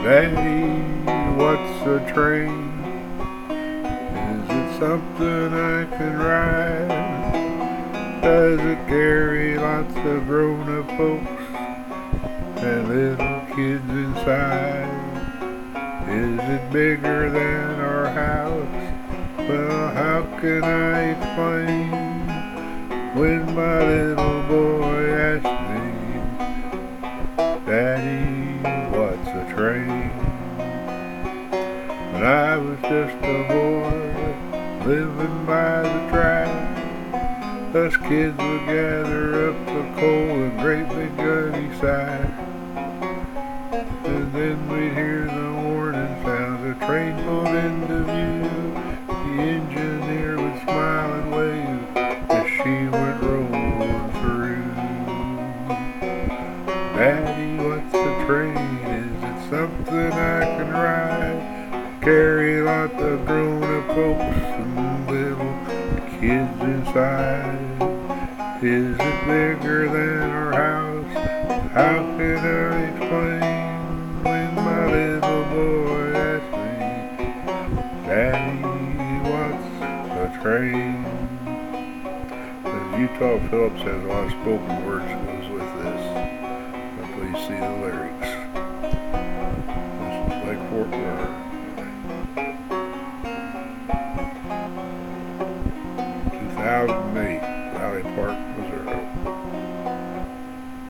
Daddy, what's a train? Is it something I can ride? Does it carry lots of grown-up folks and little kids inside? Is it bigger than our house? Well, how can I explain when my little boy asked me, Daddy, what's a train? When I was just a boy living by the track, us kids would gather up the coal in great big gunny sacks. And then we'd hear the warning sound, a train pulled into view. The engineer would smile and wave as she went rolling through. Daddy, what's a train? Is it something I can ride? Carry lots of grown-up folks and little kids inside. Is it bigger than our house? How can I explain when my little boy asked me, Daddy, what's a train? Utah Phillips has a lot of spoken words.